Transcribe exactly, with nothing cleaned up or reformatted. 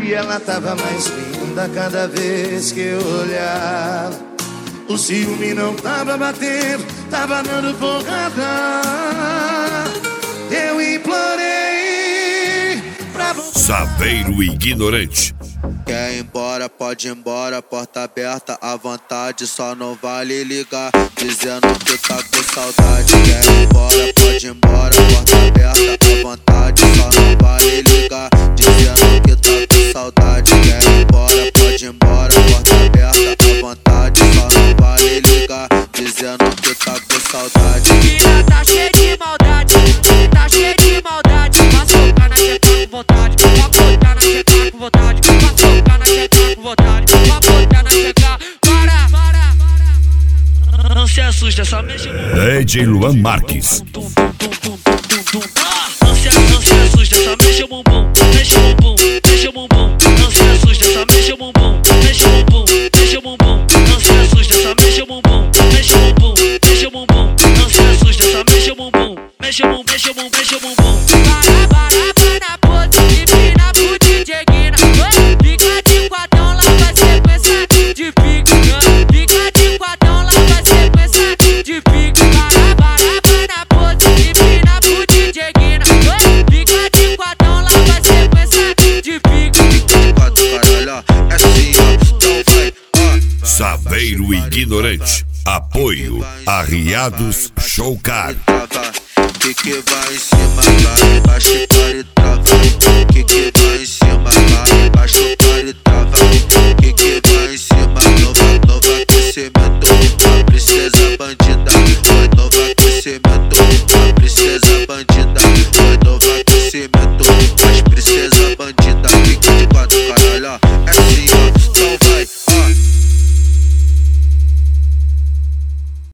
E ela tava mais linda cada vez que eu olhava. O ciúme não tava batendo, tava dando porrada. Eu implorei pra você. Saveiro Ignorante. Quer ir embora, pode ir embora, porta aberta à vontade, só não vale ligar, dizendo que tá com saudade. Quer ir embora, pode ir embora, porta aberta à vontade, só não vale ligar, dizendo que tá com saudade. Quer ir embora, pode ir embora, porta aberta à vontade, só não vale ligar, dizendo que tá com saudade. Mina tá cheia de maldade, tá cheia de maldade, vai socar na teta com vontade, vai botar na teta com vontade, vai socar na teta com vontade, vai botar na teta, para, para, para. Não se assusta, só mexe o bumbum. D J Luan Marques. Não se, não se assusta, só mexe o bumbum, mexe o bumbum, mexe o bumbum. Não se assusta, só mexe o bumbum, mexe o bumbum, mexe o bumbum. Não se assusta, só mexe o bumbum, mexe o bumbum, mexe o bumbum. Não se assusta, só mexe o bumbum, mexe o bumbum, mexe o bumbum, mexe o bumbum. Para, para, para na pose, empina pro D J Guina. Fica de quadrão, lá vai sequência de pique. Fica de quadrão, lá vai sequência de pique. Para, para, para na pose, empina pro D J Guina. Fica de quadrão, lá vai sequência de pique. Caralho, é assim, ó, então vai, ó. Saveiro Ignorante. Apoio Arriados Showcar. Que que vai em cima, vai embaixo, para e trava. Que que vai em cima, vai embaixo, para e trava. Que que vai em cima, nova, nova aquecimento. A princesa bandida, foi novo aquecimento. A princesa bandida, foi novo aquecimento. As princesa bandida, fica de quatro, caralho, é